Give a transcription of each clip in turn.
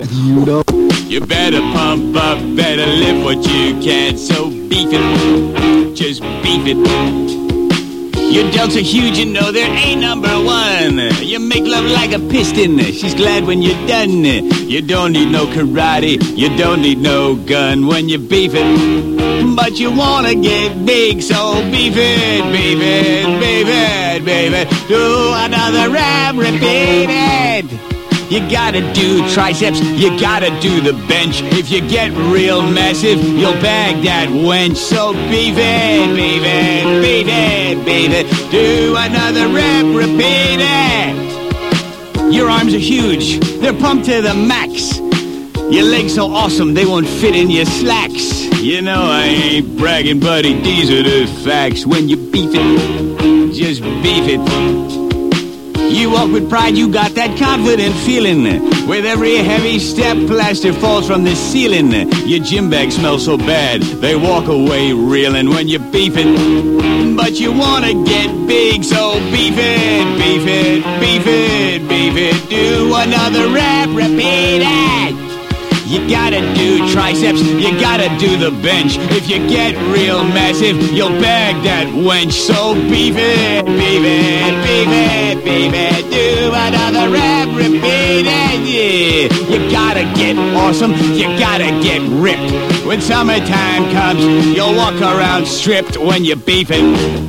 You know. You better pump up, better lift what you can, so beef it, just beef it. Your delts are huge, you know they're A number one. You make love like a piston, she's glad when you're done. You don't need no karate, you don't need no gun when you beef it. But you wanna get big, so beef it, beef it, beef it, beef it. Do another rap, repeat it. You gotta do triceps, you gotta do the bench. If you get real massive, you'll bag that wench. So beef it, beef it, beef it, beef it. Do another rep, repeat it. Your arms are huge, they're pumped to the max. Your legs so awesome, they won't fit in your slacks. You know I ain't bragging, buddy, these are the facts. When you beef it, just beef it. You walk with pride, you got that confident feeling. With every heavy step, plaster falls from the ceiling. Your gym bag smells so bad, they walk away reeling when you beef it. But you wanna get big, so beef it, beef it, beef it, beef it. Do another rep, repeat it. You gotta do triceps, you gotta do the bench. If you get real massive, you'll bag that wench. So beef it, beef it, beef it, beef it. Do another rep, repeat it, yeah. You gotta get awesome, you gotta get ripped. When summertime comes, you'll walk around stripped when you beef it.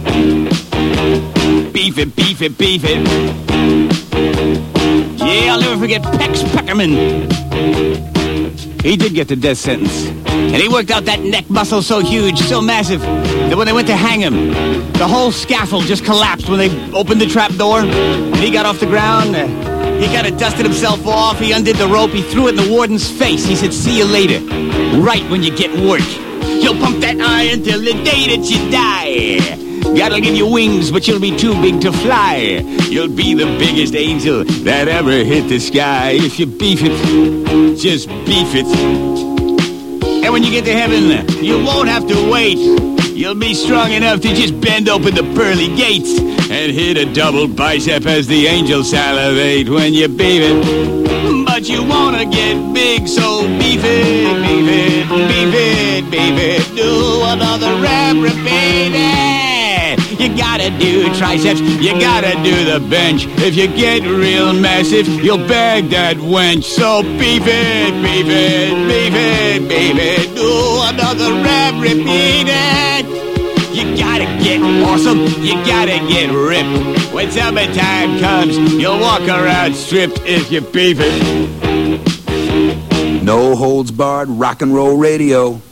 Beef it, beef it, beef it. Yeah, I'll never forget Pex Peckerman. He did get the death sentence. And he worked out that neck muscle so huge, so massive, that when they went to hang him, the whole scaffold just collapsed when they opened the trap door. And he got off the ground. He kind of dusted himself off. He undid the rope. He threw it in the warden's face. He said, "See you later. Right when you get work. You'll pump that iron till the day that you die. God'll give you wings, but you'll be too big to fly. You'll be the biggest angel that ever hit the sky. If you beef it, just beef it. And when you get to heaven, you won't have to wait. You'll be strong enough to just bend open the pearly gates and hit a double bicep as the angels salivate when you beef it. But you wanna get big, so beef it, beef it, beef it, beef it. Do another rep, repeat it. You gotta do triceps, you gotta do the bench. If you get real massive, you'll bag that wench. So beef it, beef it, beef it, beef it. Do another rep, repeat it. You gotta get awesome, you gotta get ripped. When summertime comes, you'll walk around stripped if you beef it. No holds barred rock and roll radio.